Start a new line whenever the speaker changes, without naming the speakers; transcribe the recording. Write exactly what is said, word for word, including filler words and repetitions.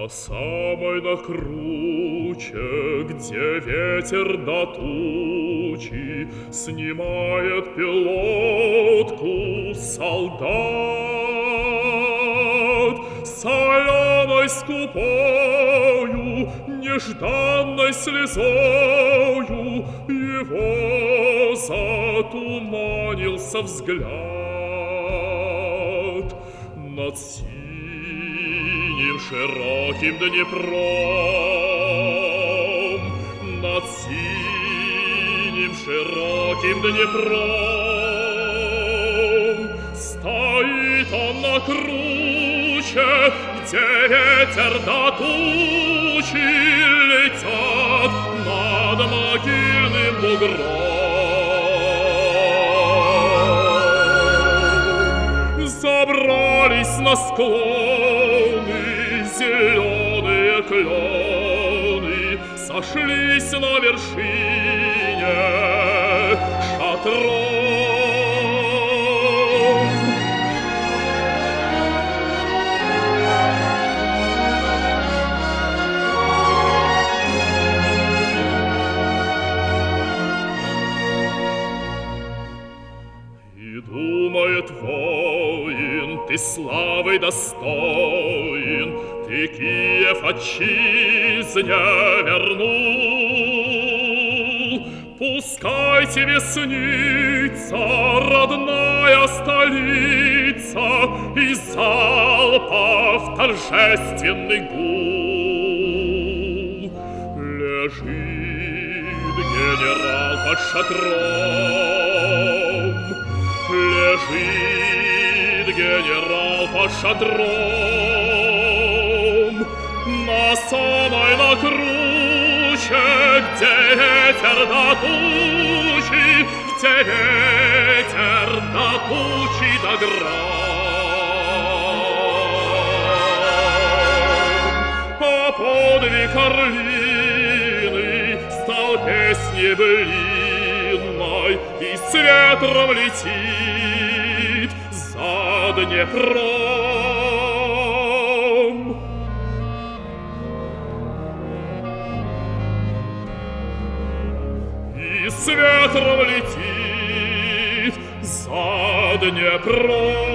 На самой на круче, где ветер до тучи снимает пилотку солдат, соленой скупою, нежданной слезою его затуманился взгляд. Над синим широким Днепром, над синим широким Днепром стоит он на круче, где ветер до тучи летят над могильным бугром. Забрались на склоны зеленые клены, сошлись на вершине шатром. Думает воин, ты славы достоин, ты Киев отчизне вернул. Пускай тебе снится родная столица и залпов торжественный гул. Лежит генерал под шатром, лежит генерал под шатром, на самой на круче, где ветер до тучи, где ветер до тучи до гром. А подвиг Орлины стал песней былинной, и с ветром летит за Днепром. И с ветром летит за Днепром.